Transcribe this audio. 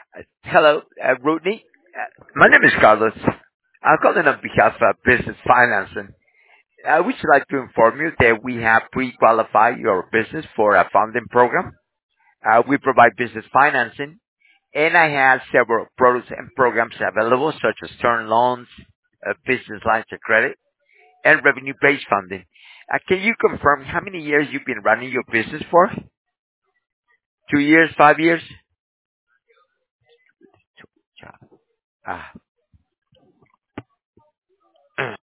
Hello, Rodney. My name is Carlos. I'm calling on behalf of Business Financing. I would like to inform you that we have pre-qualified your business for a funding program. We provide business financing, and I have several products and programs available, such as term loans, business lines of credit, and revenue-based funding. Can you confirm how many years you've been running your business for? 2 years, 5 years?